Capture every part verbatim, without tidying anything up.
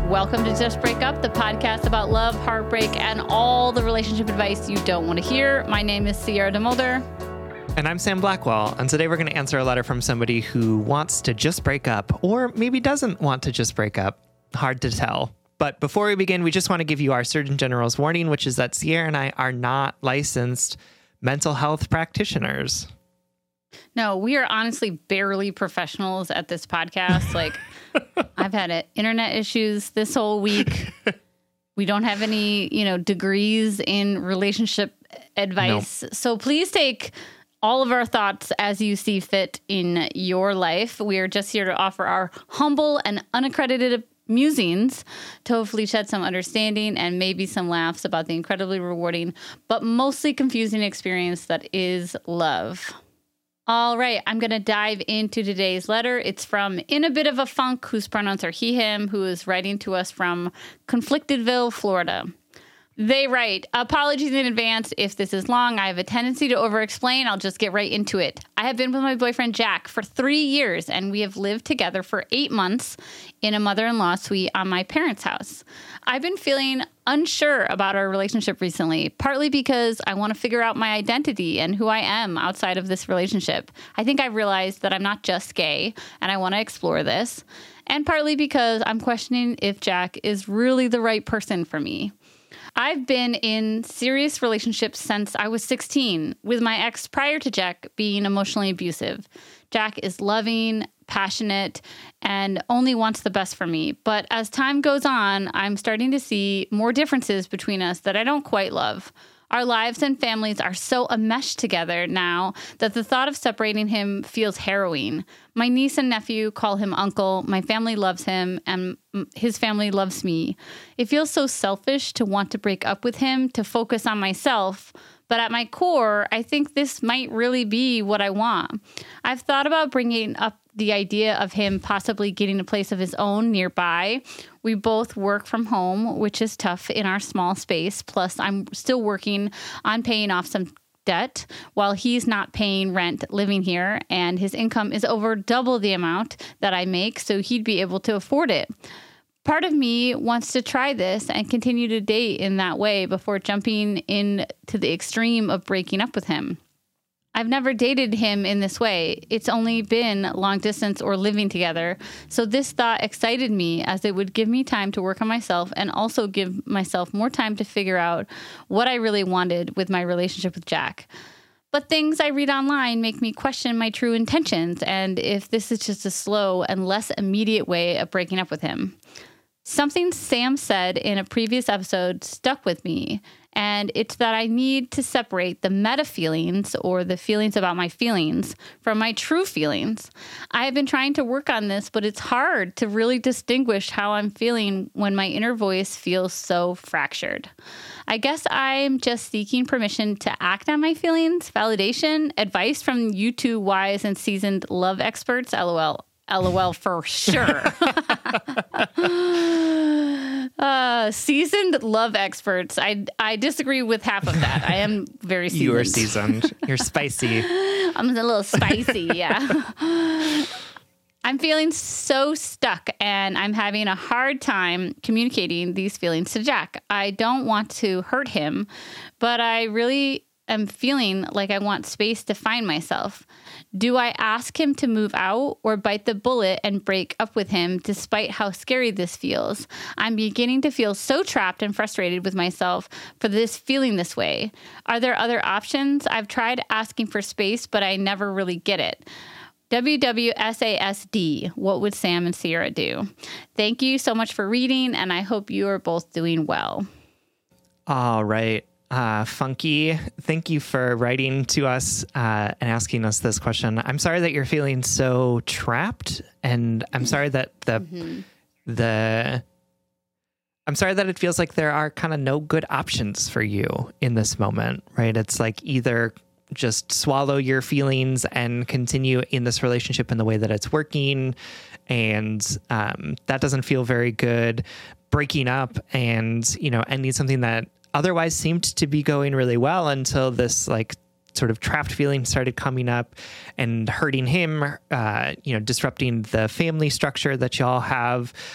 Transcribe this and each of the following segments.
Welcome to Just Break Up, the podcast about love, heartbreak, and all the relationship advice you don't want to hear. My name is Sierra DeMulder. And I'm Sam Blackwell, and today we're going to answer a letter from somebody who wants to just break up, or maybe doesn't want to just break up. Hard to tell. But before we begin, we just want to give you our Surgeon General's warning, which is that Sierra and I are not licensed mental health practitioners. No, we are honestly barely professionals at this podcast. Like, I've had uh, internet issues this whole week. We don't have any, you know, degrees in relationship advice. Nope. So please take all of our thoughts as you see fit in your life. We are just here to offer our humble and unaccredited musings to hopefully shed some understanding and maybe some laughs about the incredibly rewarding, but mostly confusing experience that is love. All right, I'm going to dive into today's letter. It's from In a Bit of a Funk, whose pronouns are he, him, who is writing to us from Conflictedville, Florida. They write, apologies in advance if this is long. I have a tendency to over-explain. I'll just get right into it. I have been with my boyfriend, Jack, for three years, and we have lived together for eight months in a mother-in-law suite on my parents' house. I've been feeling unsure about our relationship recently, partly because I want to figure out my identity and who I am outside of this relationship. I think I've realized that I'm not just gay, and I want to explore this, and partly because I'm questioning if Jack is really the right person for me. I've been in serious relationships since I was sixteen, with my ex prior to Jack being emotionally abusive. Jack is loving, passionate, and only wants the best for me. But as time goes on, I'm starting to see more differences between us that I don't quite love. Our lives and families are so enmeshed together now that the thought of separating him feels harrowing. My niece and nephew call him uncle. My family loves him, and his family loves me. It feels so selfish to want to break up with him, to focus on myself. But at my core, I think this might really be what I want. I've thought about bringing up the idea of him possibly getting a place of his own nearby. We both work from home, which is tough in our small space. Plus, I'm still working on paying off some debt while he's not paying rent living here, and his income is over double the amount that I make, so he'd be able to afford it. Part of me wants to try this and continue to date in that way before jumping in to the extreme of breaking up with him. I've never dated him in this way. It's only been long distance or living together. So this thought excited me, as it would give me time to work on myself and also give myself more time to figure out what I really wanted with my relationship with Jack. But things I read online make me question my true intentions and if this is just a slow and less immediate way of breaking up with him. Something Sam said in a previous episode stuck with me, and it's that I need to separate the meta feelings, or the feelings about my feelings, from my true feelings. I have been trying to work on this, but it's hard to really distinguish how I'm feeling when my inner voice feels so fractured. I guess I'm just seeking permission to act on my feelings, validation, advice from you two wise and seasoned love experts, LOL. LOL for sure. uh, seasoned love experts. I I disagree with half of that. I am very seasoned. You are seasoned. You're spicy. I'm a little spicy, yeah. I'm feeling so stuck, and I'm having a hard time communicating these feelings to Jack. I don't want to hurt him, but I really am feeling like I want space to find myself. Do I ask him to move out or bite the bullet and break up with him despite how scary this feels? I'm beginning to feel so trapped and frustrated with myself for this feeling this way. Are there other options? I've tried asking for space, but I never really get it. W W S A S D, what would Sam and Sierra do? Thank you so much for reading, and I hope you are both doing well. All right. Uh, Funky, thank you for writing to us uh, and asking us this question. I'm sorry that you're feeling so trapped, and I'm sorry that the mm-hmm. the I'm sorry that it feels like there are kind of no good options for you in this moment, right? It's like either just swallow your feelings and continue in this relationship in the way that it's working, and um, that doesn't feel very good. Breaking up and, you know, ending something that otherwise seemed to be going really well until this like sort of trapped feeling started coming up and hurting him, uh, you know, disrupting the family structure that y'all have.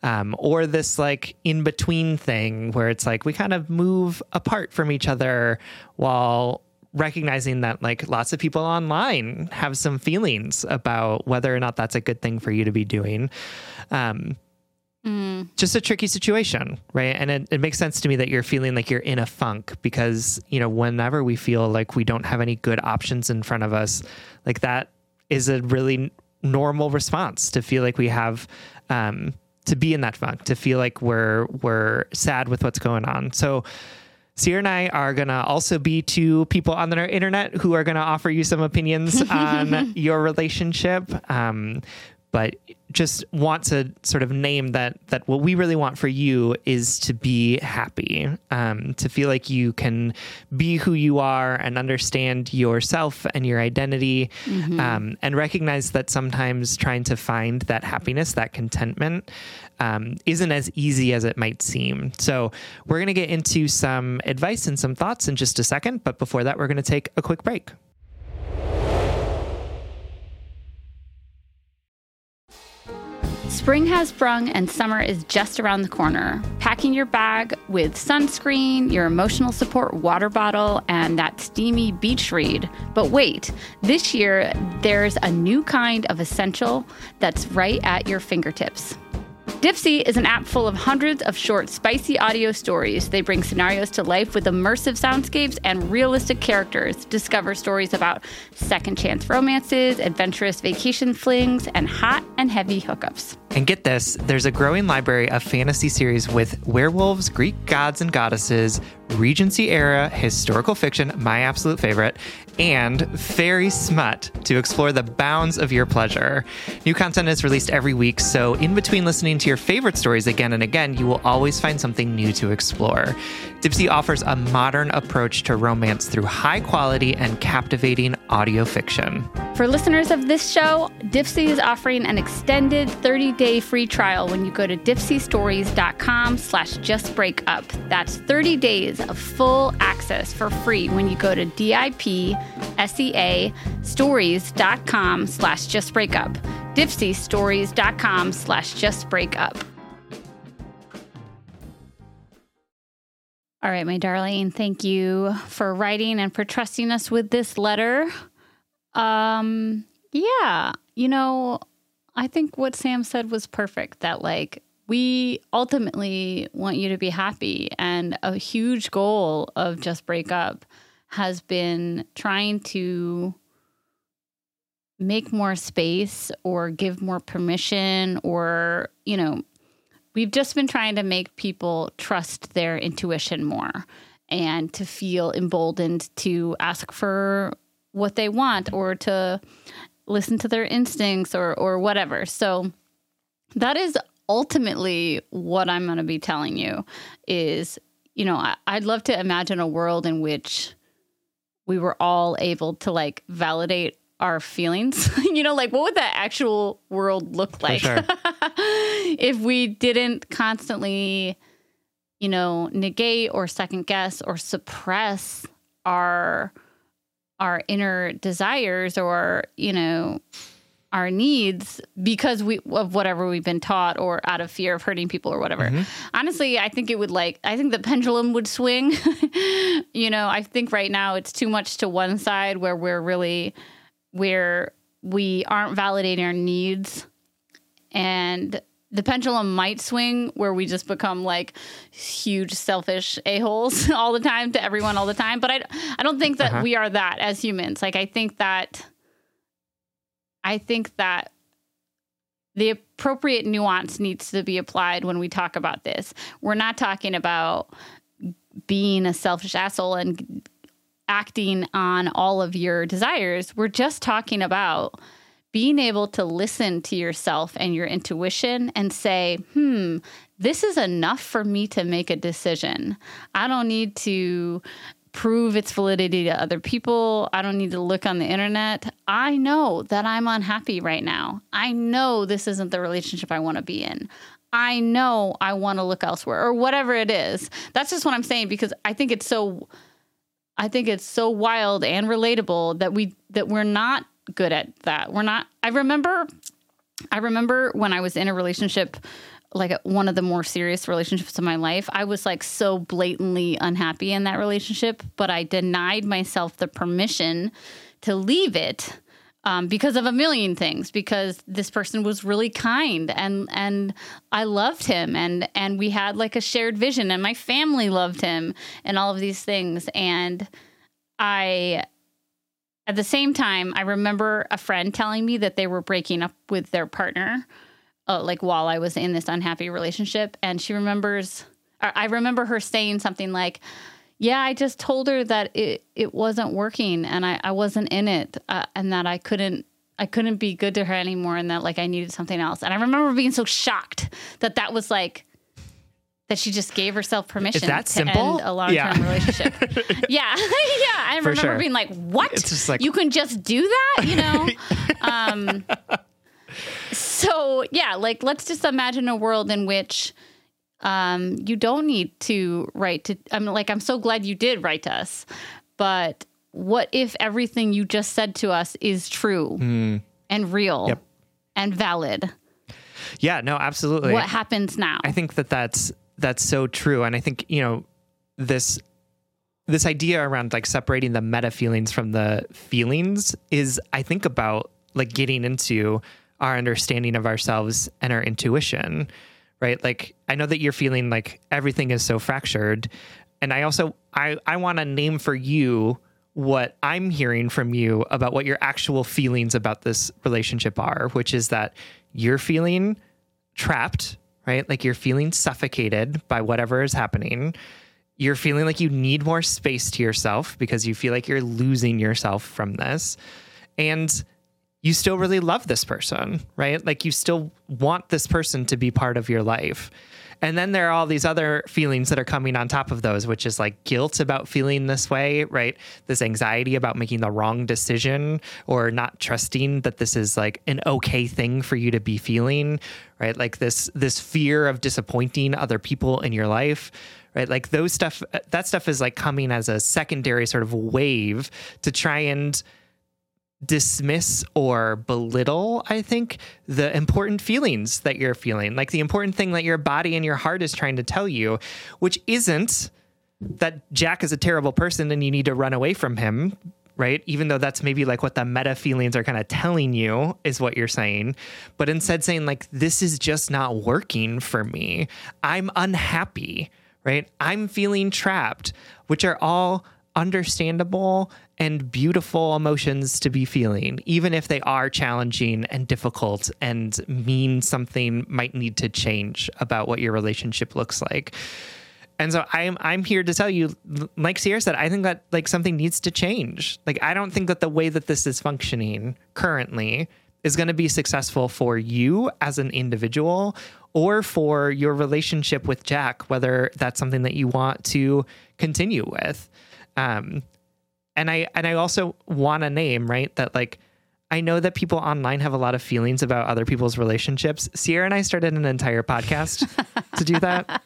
um, or this like in between thing where it's like we kind of move apart from each other while recognizing that like lots of people online have some feelings about whether or not that's a good thing for you to be doing. Um, mm. Just a tricky situation, right? And it, it makes sense to me that you're feeling like you're in a funk because, you know, whenever we feel like we don't have any good options in front of us, like that is a really normal response to feel like we have, um, to be in that funk, to feel like we're, we're sad with what's going on. So Sierra and I are going to also be two people on the internet who are going to offer you some opinions on your relationship. Um, but just want to sort of name that, that what we really want for you is to be happy, um, to feel like you can be who you are and understand yourself and your identity, mm-hmm. um, and recognize that sometimes trying to find that happiness, that contentment, um, isn't as easy as it might seem. So we're going to get into some advice and some thoughts in just a second. But before that, we're going to take a quick break. Spring has sprung and summer is just around the corner. Packing your bag with sunscreen, your emotional support water bottle, and that steamy beach read. But wait, this year there's a new kind of essential that's right at your fingertips. Dipsea is an app full of hundreds of short, spicy audio stories. They bring scenarios to life with immersive soundscapes and realistic characters. Discover stories about second chance romances, adventurous vacation flings, and hot and heavy hookups. And get this, there's a growing library of fantasy series with werewolves, Greek gods and goddesses, Regency era historical fiction, my absolute favorite, and fairy smut to explore the bounds of your pleasure. New content is released every week, so in between listening to your favorite stories again and again, you will always find something new to explore. Dipsea offers a modern approach to romance through high quality and captivating audio fiction. For listeners of this show, Dipsea is offering an extended thirty-day free trial when you go to dipseastories.com slash justbreakup. That's thirty days of full access for free when you go to D-I-P-S-E-A stories.com slash justbreakup. dipseastories.com slash justbreakup. All right, my darling, thank you for writing and for trusting us with this letter. Um, yeah, you know, I think what Sam said was perfect, that like we ultimately want you to be happy. And a huge goal of Just Break Up has been trying to make more space or give more permission, or, you know, we've just been trying to make people trust their intuition more and to feel emboldened to ask for what they want or to listen to their instincts or or whatever. So that is ultimately what I'm going to be telling you is, you know, I, I'd love to imagine a world in which we were all able to like validate our feelings. You know, like what would that actual world look like? For sure. If we didn't constantly, you know, negate or second guess or suppress our our inner desires or, you know, our needs because we of whatever we've been taught or out of fear of hurting people or whatever. Mm-hmm. Honestly, I think it would like, I think the pendulum would swing. You know, I think right now it's too much to one side where we're really, where we aren't validating our needs, and the pendulum might swing where we just become like huge selfish a-holes all the time to everyone all the time. But I, I don't think that uh-huh. we are that as humans. Like, I think that, I think that the appropriate nuance needs to be applied when we talk about this. We're not talking about being a selfish asshole and acting on all of your desires. We're just talking about being able to listen to yourself and your intuition and say, hmm, this is enough for me to make a decision. I don't need to prove its validity to other people. I don't need to look on the internet. I know that I'm unhappy right now. I know this isn't the relationship I want to be in. I know I want to look elsewhere or whatever it is. That's just what I'm saying, because I think it's so, I think it's so wild and relatable that we, that we're not good at that. We're not, I remember I remember when I was in a relationship, like one of the more serious relationships of my life, I was like so blatantly unhappy in that relationship, but I denied myself the permission to leave it. Um, because of a million things, because this person was really kind and and I loved him and and we had like a shared vision and my family loved him and all of these things. And I, at the same time, I remember a friend telling me that they were breaking up with their partner, uh, like while I was in this unhappy relationship. And she remembers, or I remember her saying something like, yeah, I just told her that it, it wasn't working and I, I wasn't in it uh, and that I couldn't I couldn't be good to her anymore and that like I needed something else. And I remember being so shocked that that was like that she just gave herself permission Is that to simple? end a long-term Yeah. relationship. yeah. yeah. I For remember sure. being like, what? It's just like- you can just do that, you know? um, so yeah, like let's just imagine a world in which Um, you don't need to write to, I mean, like, I'm so glad you did write to us, but what if everything you just said to us is true mm. and real Yep. and valid? Yeah, no, absolutely. What happens now? I think that that's, that's so true. And I think, you know, this, this idea around like separating the meta feelings from the feelings is, I think, about like getting into our understanding of ourselves and our intuition. Right? Like, I know that you're feeling like everything is so fractured. And I also, I, I want to name for you what I'm hearing from you about what your actual feelings about this relationship are, which is that you're feeling trapped, right? Like you're feeling suffocated by whatever is happening. You're feeling like you need more space to yourself because you feel like you're losing yourself from this. And you still really love this person, right? Like you still want this person to be part of your life. And then there are all these other feelings that are coming on top of those, which is like guilt about feeling this way, right? This anxiety about making the wrong decision or not trusting that this is like an okay thing for you to be feeling, right? Like this, this fear of disappointing other people in your life, right? Like those stuff, that stuff is like coming as a secondary sort of wave to try and dismiss or belittle, I think, the important feelings that you're feeling, like the important thing that your body and your heart is trying to tell you, which isn't that Jack is a terrible person and you need to run away from him, right? Even though that's maybe like what the meta feelings are kind of telling you is what you're saying, but instead saying like, this is just not working for me. I'm unhappy, right? I'm feeling trapped, which are all understandable and beautiful emotions to be feeling, even if they are challenging and difficult and mean something might need to change about what your relationship looks like. And so I'm I'm here to tell you, like Sierra said, I think that like something needs to change. Like I don't think that the way that this is functioning currently is going to be successful for you as an individual or for your relationship with Jack, whether that's something that you want to continue with. Um, and I, and I also want to name, right, that like, I know that people online have a lot of feelings about other people's relationships. Sierra and I started an entire podcast to do that.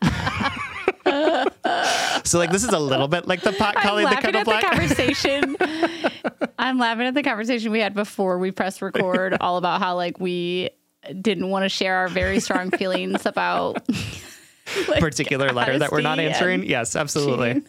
So like, this is a little bit like the pot calling the kettle black. I'm laughing at the conversation. I'm laughing at the conversation we had before we pressed record, all about how like we didn't want to share our very strong feelings about like, particular letter that we're not answering. Yes, absolutely.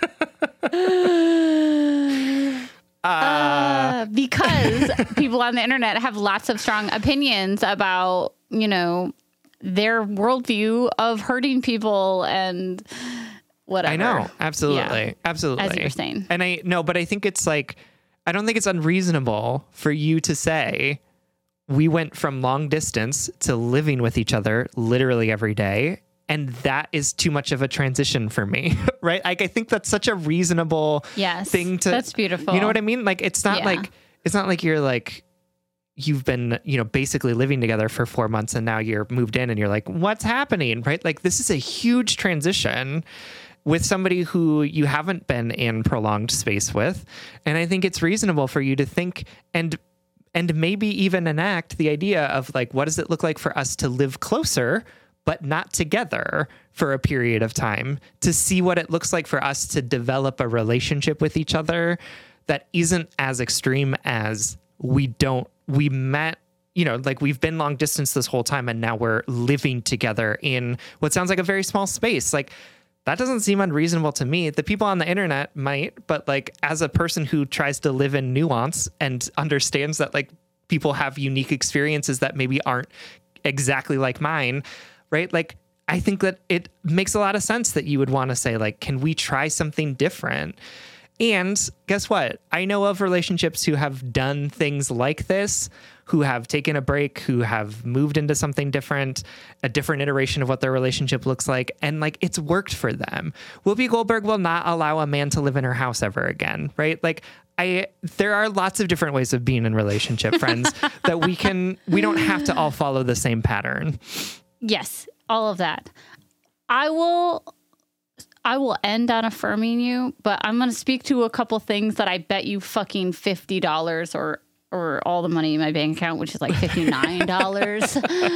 uh, uh, because people on the internet have lots of strong opinions about, you know, their worldview of hurting people and whatever. I know. Absolutely. Yeah. Absolutely. As you're saying. And I no, but I think it's like, I don't think it's unreasonable for you to say we went from long distance to living with each other literally every day. And that is too much of a transition for me, right? Like, I think that's such a reasonable yes, thing to, that's beautiful. You know what I mean? Like, it's not yeah. like, it's not like you're like, you've been, you know, basically living together for four months and now you're moved in and you're like, what's happening? Right? Like, this is a huge transition with somebody who you haven't been in prolonged space with. And I think it's reasonable for you to think and, and maybe even enact the idea of like, what does it look like for us to live closer, but not together for a period of time, to see what it looks like for us to develop a relationship with each other that isn't as extreme as we don't, we met you know, like we've been long distance this whole time and now we're living together in what sounds like a very small space. Like that doesn't seem unreasonable to me. The people on the internet might, but like as a person who tries to live in nuance and understands that like people have unique experiences that maybe aren't exactly like mine, right? Like I think that it makes a lot of sense that you would want to say like, can we try something different? And guess what? I know of relationships who have done things like this, who have taken a break, who have moved into something different, a different iteration of what their relationship looks like. And like, it's worked for them. Whoopi Goldberg will not allow a man to live in her house ever again, right? Like I, there are lots of different ways of being in relationship, friends, that we can, we don't have to all follow the same pattern. Yes, all of that. I will... I will end on affirming you, but I'm going to speak to a couple things that I bet you fucking fifty dollars or or all the money in my bank account, which is like fifty-nine dollars.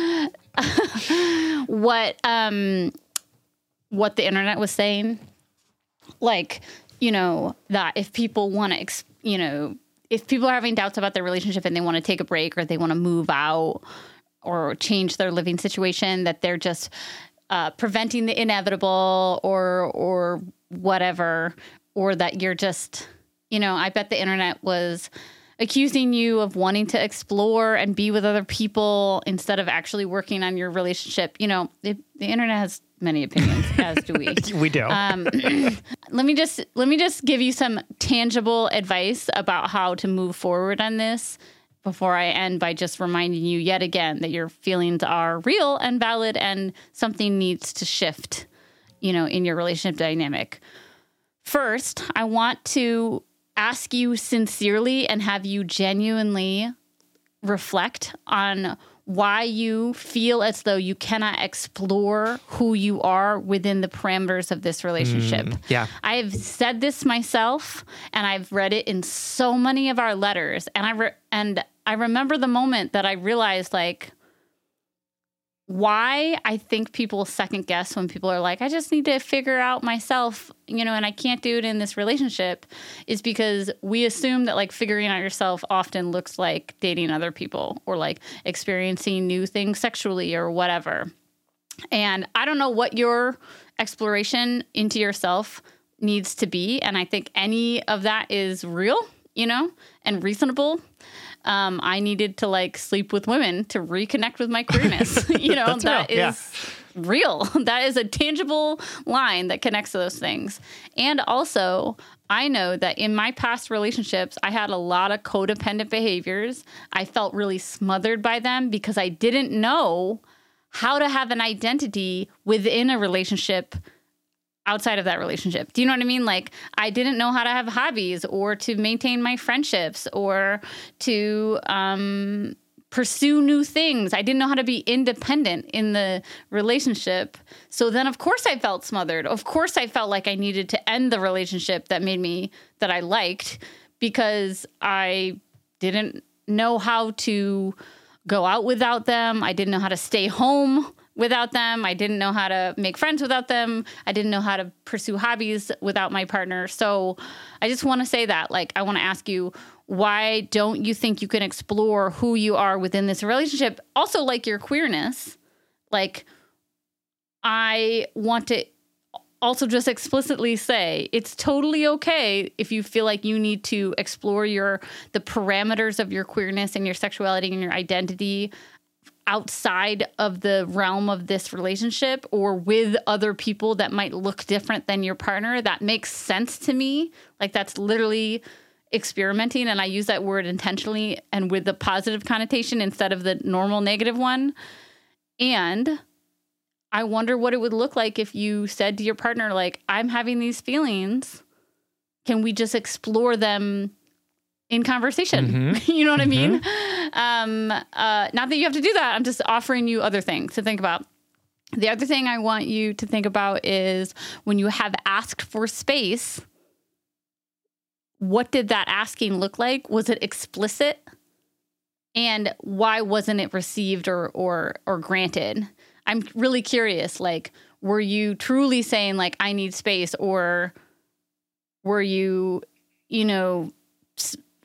what um what the internet was saying, like, you know, that if people want to, ex- you know, if people are having doubts about their relationship and they want to take a break or they want to move out or change their living situation, that they're just Uh, preventing the inevitable or or whatever, or that you're just, you know, I bet the internet was accusing you of wanting to explore and be with other people instead of actually working on your relationship. You know, it, the internet has many opinions, as do we. We do. Um, let me just let me just give you some tangible advice about how to move forward on this, before I end by just reminding you yet again that your feelings are real and valid and something needs to shift, you know, in your relationship dynamic. First, I want to ask you sincerely and have you genuinely reflect on why you feel as though you cannot explore who you are within the parameters of this relationship. Mm, yeah. I have said this myself, and I've read it in so many of our letters, and I re- and I remember the moment that I realized, like, why I think people second guess when people are like, I just need to figure out myself, you know, and I can't do it in this relationship, is because we assume that like figuring out yourself often looks like dating other people or like experiencing new things sexually or whatever. And I don't know what your exploration into yourself needs to be. And I think any of that is real, you know, and reasonable. Um, I needed to like sleep with women to reconnect with my queerness. You know, that real. is yeah. real. That is a tangible line that connects to those things. And also, I know that in my past relationships, I had a lot of codependent behaviors. I felt really smothered by them because I didn't know how to have an identity within a relationship outside of that relationship. Do you know what I mean? Like, I didn't know how to have hobbies or to maintain my friendships or to um, pursue new things. I didn't know how to be independent in the relationship. So then, of course, I felt smothered. Of course, I felt like I needed to end the relationship that made me, that I liked, because I didn't know how to go out without them. I didn't know how to stay home without them. I didn't know how to make friends without them. I didn't know how to pursue hobbies without my partner. So I just want to say that, like, I want to ask you, why don't you think you can explore who you are within this relationship? Also, like your queerness, like, I want to also just explicitly say it's totally okay if you feel like you need to explore your the parameters of your queerness and your sexuality and your identity outside of the realm of this relationship or with other people that might look different than your partner. That makes sense to me. Like, that's literally experimenting. And I use that word intentionally and with the positive connotation instead of the normal negative one. And I wonder what it would look like if you said to your partner, like, I'm having these feelings. Can we just explore them in conversation? Mm-hmm. You know what mm-hmm. I mean? Um, uh, not that you have to do that. I'm just offering you other things to think about. The other thing I want you to think about is when you have asked for space, what did that asking look like? Was it explicit? And why wasn't it received or, or, or granted? I'm really curious, like, were you truly saying, like, I need space, or were you, you know, s-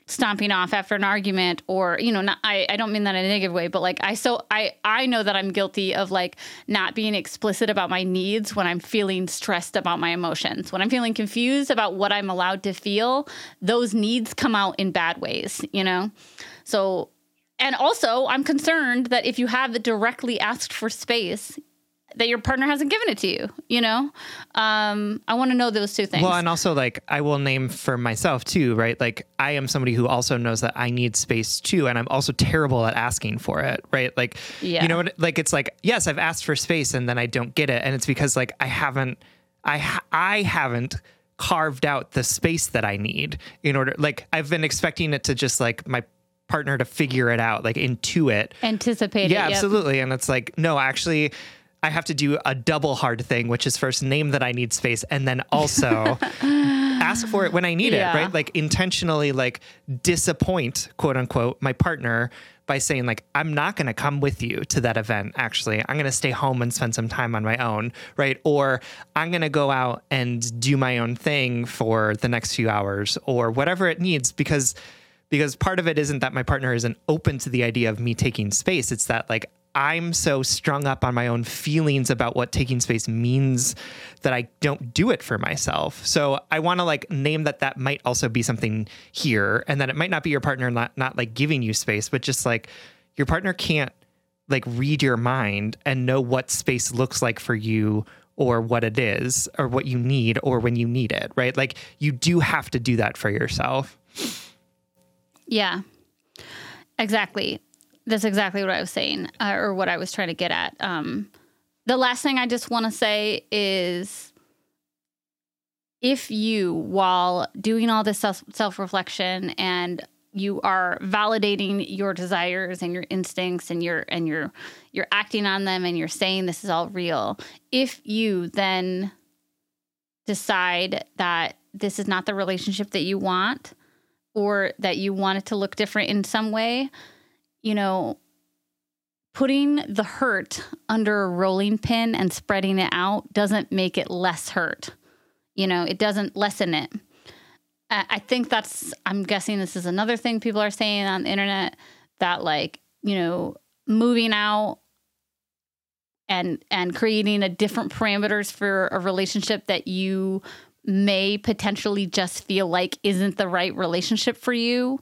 stomping off after an argument, or, you know, not, I, I don't mean that in a negative way, but like I, so I, I know that I'm guilty of like not being explicit about my needs when I'm feeling stressed about my emotions. When I'm feeling confused about what I'm allowed to feel, those needs come out in bad ways, you know? So, and also I'm concerned that if you have directly asked for space, that your partner hasn't given it to you, you know? Um, I want to know those two things. Well, and also like I will name for myself too, right? Like I am somebody who also knows that I need space too. And I'm also terrible at asking for it, right? Like, yeah. you know what, like, it's like, yes, I've asked for space and then I don't get it. And it's because like, I haven't, I, ha- I haven't carved out the space that I need in order, like I've been expecting it to just like my partner to figure it out, like intuit. Anticipate yeah, it. Yeah, absolutely. And it's like, no, actually, I have to do a double hard thing, which is first name that I need space and then also ask for it when I need yeah. it, right? Like intentionally like disappoint, quote unquote, my partner by saying like, I'm not going to come with you to that event. Actually, I'm going to stay home and spend some time on my own, right? Or I'm going to go out and do my own thing for the next few hours or whatever it needs, because because part of it isn't that my partner isn't open to the idea of me taking space. It's that like, I'm so strung up on my own feelings about what taking space means that I don't do it for myself. So I want to like name that that might also be something here, and that it might not be your partner not, not like giving you space, but just like your partner can't like read your mind and know what space looks like for you or what it is or what you need or when you need it, right? Like you do have to do that for yourself. Yeah, exactly. That's exactly what I was saying, uh, or what I was trying to get at. Um, the last thing I just want to say is, if you, while doing all this self self-reflection and you are validating your desires and your instincts and you're and you're you're acting on them and you're saying this is all real, if you then decide that this is not the relationship that you want, or that you want it to look different in some way, you know, putting the hurt under a rolling pin and spreading it out doesn't make it less hurt. You know, it doesn't lessen it. I think that's, I'm guessing this is another thing people are saying on the internet, that like, you know, moving out and, and creating a different parameters for a relationship that you may potentially just feel like isn't the right relationship for you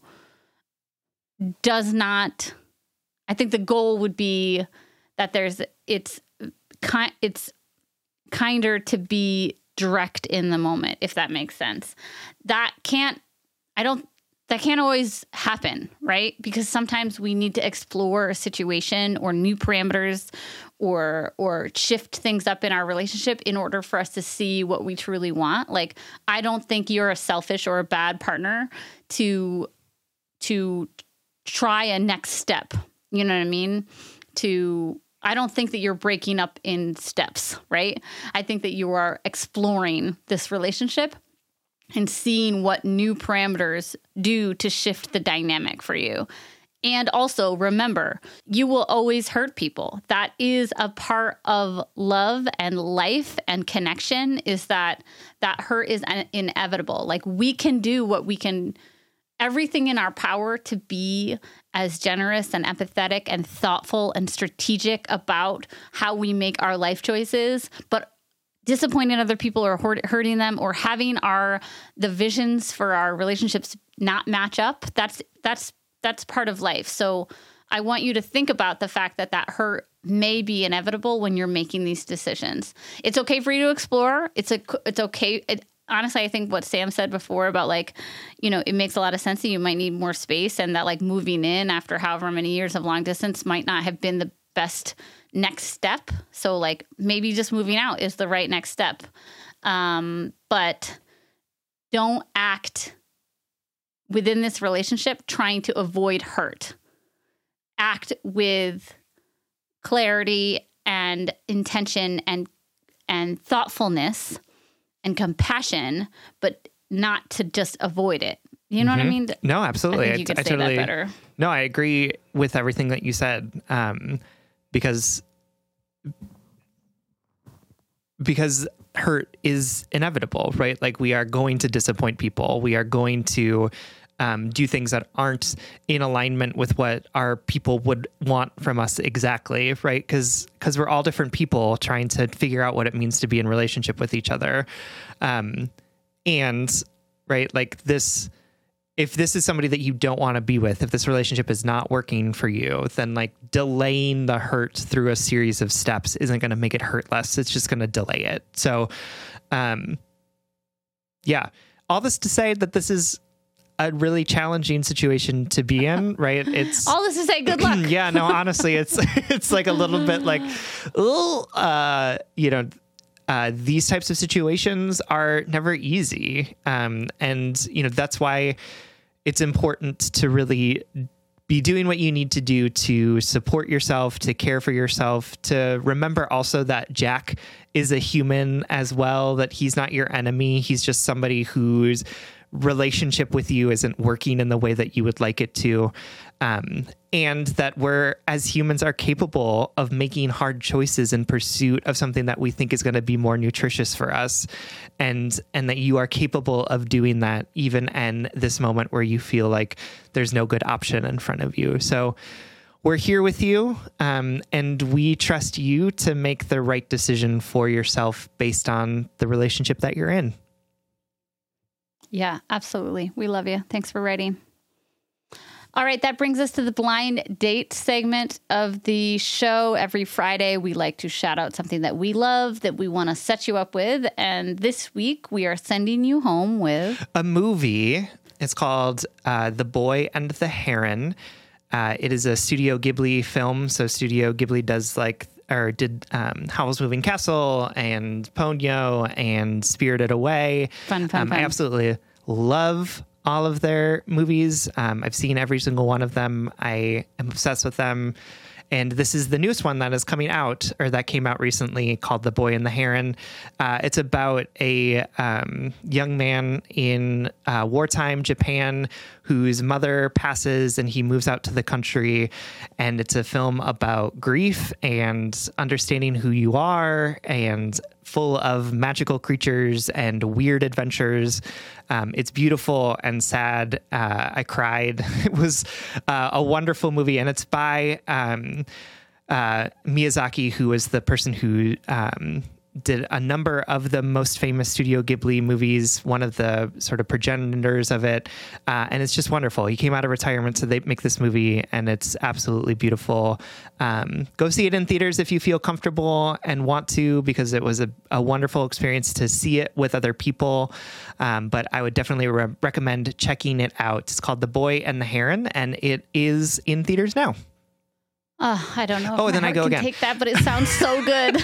does not, I think the goal would be that there's, it's kind, it's kinder to be direct in the moment, if that makes sense. That can't, I don't, that can't always happen, right? Because sometimes we need to explore a situation or new parameters or or shift things up in our relationship in order for us to see what we truly want. Like, I don't think you're a selfish or a bad partner to to try a next step. You know what I mean? To I don't think that you're breaking up in steps, right? I think that you are exploring this relationship and seeing what new parameters do to shift the dynamic for you. And also remember, you will always hurt people. That is a part of love and life and connection, is that that hurt is inevitable. Like, we can do what we can, everything in our power to be as generous and empathetic and thoughtful and strategic about how we make our life choices, but disappointing other people or hurting them or having our the visions for our relationships not match up, that's that's that's part of life. So I want you to think about the fact that that hurt may be inevitable when you're making these decisions. It's okay for you to explore. It's a it's okay. It, honestly, I think what Sam said before about, like, you know, it makes a lot of sense that you might need more space, and that like moving in after however many years of long distance might not have been the best next step. So like maybe just moving out is the right next step. Um, but don't act within this relationship trying to avoid hurt. Act with clarity and intention and and thoughtfulness and compassion, but not to just avoid it. You know mm-hmm. what I mean? No, absolutely. I think you could I, I say totally, that better. No, I agree with everything that you said. Um, because because hurt is inevitable, right? Like, we are going to disappoint people. We are going to um, do things that aren't in alignment with what our people would want from us exactly, right? Because because we're all different people trying to figure out what it means to be in relationship with each other. Um, and, right, like this, if this is somebody that you don't want to be with, if this relationship is not working for you, then like delaying the hurt through a series of steps isn't going to make it hurt less. It's just going to delay it. So, um, yeah, all this to say that this is a really challenging situation to be in, right? It's all this to say good luck. Yeah, no, honestly, it's it's like a little bit like, oh, uh, you know, uh, these types of situations are never easy, um, and you know that's why it's important to really be doing what you need to do to support yourself, to care for yourself, to remember also that Jack is a human as well, that he's not your enemy. He's just somebody whose relationship with you isn't working in the way that you would like it to. Um, and that we're, as humans, are capable of making hard choices in pursuit of something that we think is going to be more nutritious for us. And, and that you are capable of doing that even in this moment where you feel like there's no good option in front of you. So we're here with you, um, and we trust you to make the right decision for yourself based on the relationship that you're in. Yeah, absolutely. We love you. Thanks for writing. All right, that brings us to the blind date segment of the show. Every Friday, we like to shout out something that we love, that we want to set you up with. And this week, we are sending you home with a movie. It's called uh, The Boy and the Heron. Uh, it is a Studio Ghibli film. So Studio Ghibli does like, or did um, Howl's Moving Castle and Ponyo and Spirited Away. Fun, fun, um, fun. I absolutely love all of their movies. Um, I've seen every single one of them. I am obsessed with them. And this is the newest one that is coming out, or that came out recently, called The Boy and the Heron. Uh, it's about a um, young man in uh, wartime Japan whose mother passes and he moves out to the country. And it's a film about grief and understanding who you are, and full of magical creatures and weird adventures. Um, it's beautiful and sad. Uh, I cried. It was uh, a wonderful movie, and it's by um, uh, Miyazaki, who is the person who um, did a number of the most famous Studio Ghibli movies, one of the sort of progenitors of it. Uh, and it's just wonderful. He came out of retirement to they make this movie, and it's absolutely beautiful. Um, go see it in theaters if you feel comfortable and want to, because it was a, a wonderful experience to see it with other people. Um, but I would definitely re- recommend checking it out. It's called The Boy and the Heron, and it is in theaters now. Oh, I don't know. If oh, my then I heart go can again. Take that, but it sounds so good.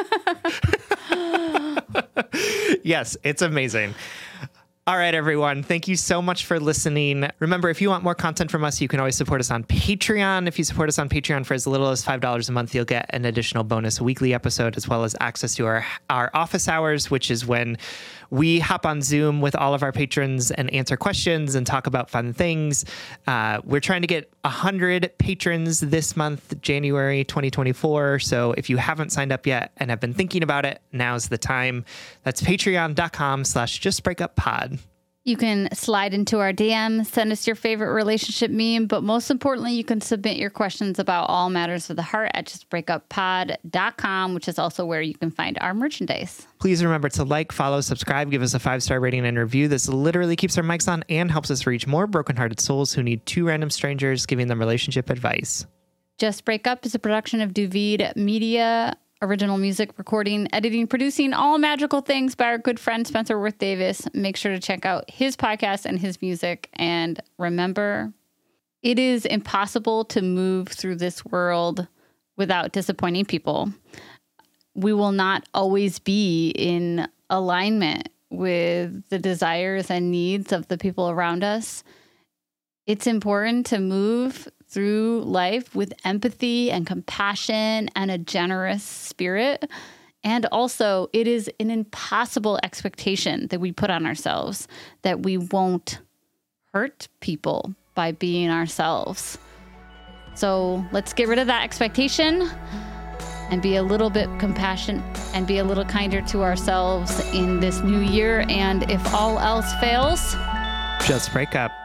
Yes, it's amazing. All right, everyone. Thank you so much for listening. Remember, if you want more content from us, you can always support us on Patreon. If you support us on Patreon for as little as five dollars a month, you'll get an additional bonus weekly episode, as well as access to our, our office hours, which is when we hop on Zoom with all of our patrons and answer questions and talk about fun things. Uh, we're trying to get one hundred patrons this month, January twenty twenty-four. So if you haven't signed up yet and have been thinking about it, now's the time. That's patreon.com slash justbreakuppod. You can slide into our D M, send us your favorite relationship meme, but most importantly, you can submit your questions about all matters of the heart at just breakup pod dot com, which is also where you can find our merchandise. Please remember to like, follow, subscribe, give us a five-star rating and review. This literally keeps our mics on and helps us reach more brokenhearted souls who need two random strangers giving them relationship advice. Just Break Up is a production of Duvid Media. Original music, recording, editing, producing, all magical things by our good friend Spencer Worth Davis. Make sure to check out his podcast and his music. And remember, it is impossible to move through this world without disappointing people. We will not always be in alignment with the desires and needs of the people around us. It's important to move through life with empathy and compassion and a generous spirit. And also, it is an impossible expectation that we put on ourselves that we won't hurt people by being ourselves. So let's get rid of that expectation and be a little bit compassionate and be a little kinder to ourselves in this new year. And if all else fails, just break up.